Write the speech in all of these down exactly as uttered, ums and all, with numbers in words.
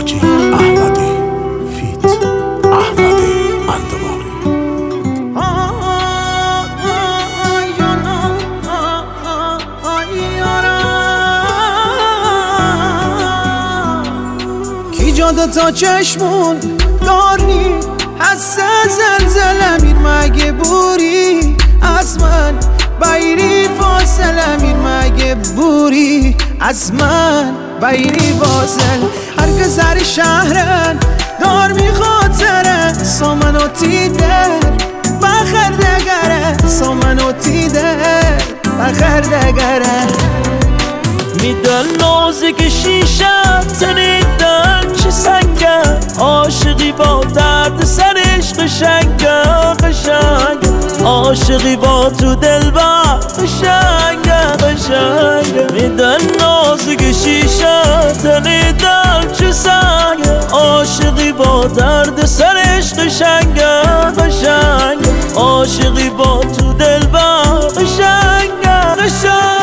مجید احمدی فیت احمد اندواری. کی جاده تا چشمون داری حس زلزله میر مگه بوری از من بایری فاصله میر مگه بوری از من بایری واصل هرگه سر شهرن دار می خاطره سامنو تیدر بخر دگره سامنو تیدر بخر دگره میدن نازک شیشه تنیدن چه سنگه عاشقی با درد سرش قشنگه قشنگه عاشقی با تو دلبر قشنگه قشنگه میدن نازک شیشه تنیدن چه سنگه عاشقی با درد سرش قشنگه قشنگه عاشقی با تو دلبر قشنگه قشنگه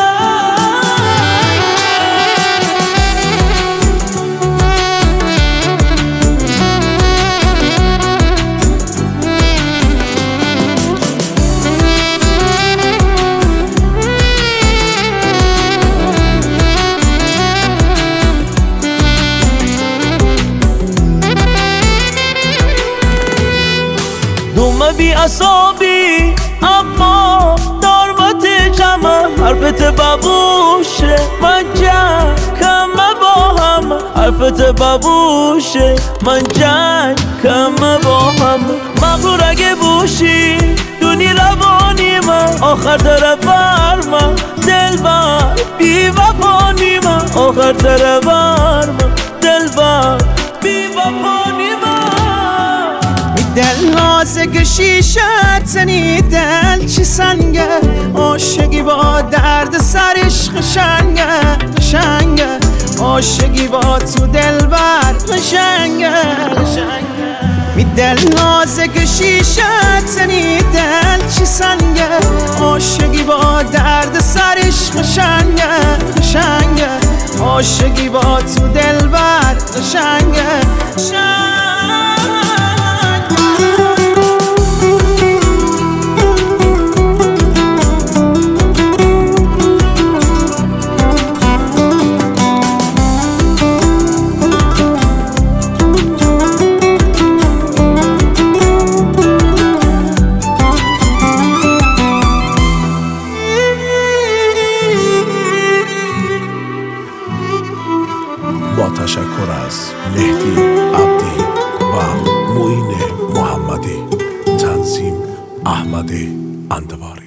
دومه بی اصابی اما دارمت جمع حرفت ببوشه من جنگ کمه با هم حرفت ببوشه من جنگ کمه با هم مغرور اگه بوشی دونی روانی من آخر در برمم دلبر بی وفانی من آخر در برمم دلبر بی وفانی من دل نازک شیشه تنی دل چی سنگه عاشقی با درد سرش قشنگه قشنگه عاشقی با تو دلبر قشنگه قشنگه می دل نازک شیشه تنی دل چی سنگه عاشقی با درد سرش قشنگه قشنگه عاشقی با تو دلبر قشنگه قشنگه با تشکر از مهدی عبدی و معین محمدی، تنظیم احمد اندواری.